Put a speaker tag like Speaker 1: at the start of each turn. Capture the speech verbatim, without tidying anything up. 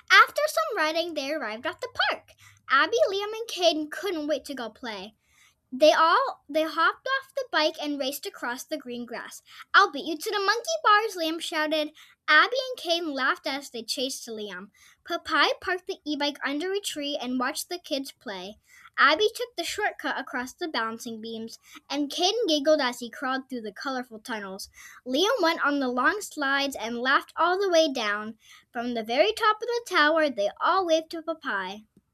Speaker 1: After some riding, they arrived at the park. Abby, Liam, and Caden couldn't wait to go play. They all they hopped off the bike and raced across the green grass. "I'll beat you to the monkey bars," Liam shouted. Abby and Caden laughed as they chased Liam. Popeye parked the e-bike under a tree and watched the kids play. Abby took the shortcut across the bouncing beams, and Caden giggled as he crawled through the colorful tunnels. Liam went on the long slides and laughed all the way down. From the very top of the tower, they all waved to Popeye.